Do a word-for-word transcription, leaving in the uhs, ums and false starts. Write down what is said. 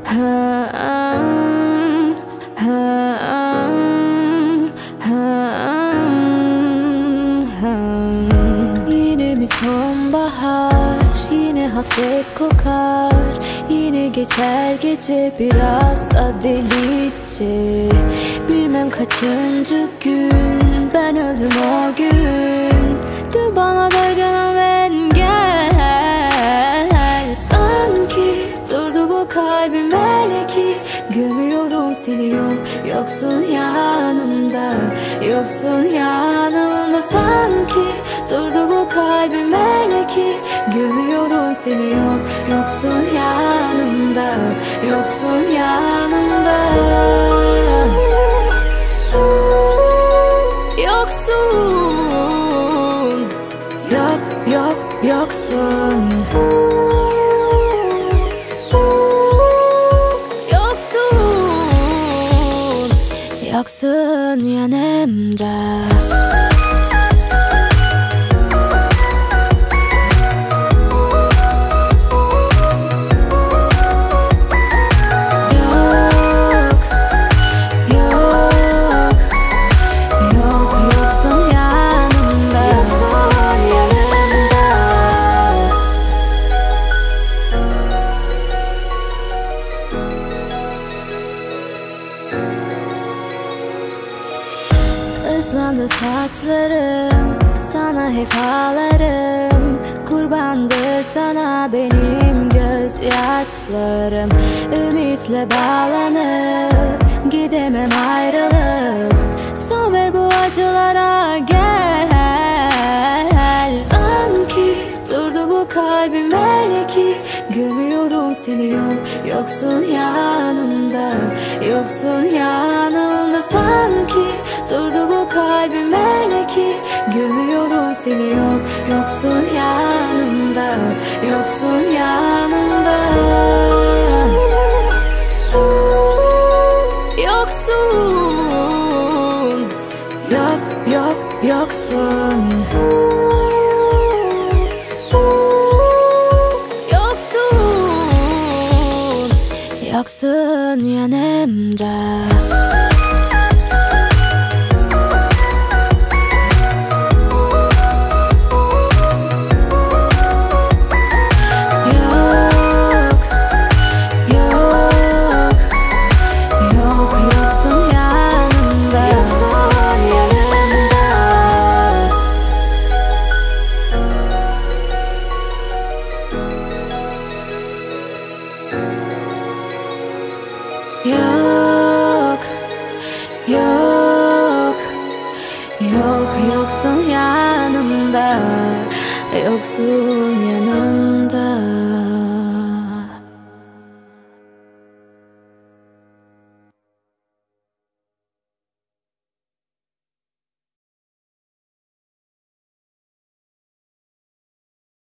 Yine mi sonbahar, yine hasret kokar, yine geçer gece biraz da delice. Bilmem kaçıncı gün ben öldüm o gün. Dün bana dargınım ve engel. Sanki durdu bu kalbim belki. Gömüyorum seni, yok yoksun yanımda, yoksun yanımda. Sanki durdu bu kalbim belki. Gömüyorum seni, yok yoksun yanımda, yoksun yanımda. Yoksun, yok yok yoksun. Yoksun, yoksun yanımda. Islandı saçlarım, sana hep ağlarım. Kurbandır sana benim gözyaşlarım. Ümitle bağlanıp gidemem ayrılıp. Son ver bu acılara, gel. Sanki durdu bu kalbim belki. Gömüyorum seni, yok yoksun yanımda, yoksun yanımda. Sanki durdu bu kalbim belki. Gömüyorum seni, yok yoksun yanımda, yoksun yanımda. Yoksun, yok yok yoksun. Yoksun, yoksun yanımda. Yok, yok, yok yoksun yanımda, yoksun yanımda.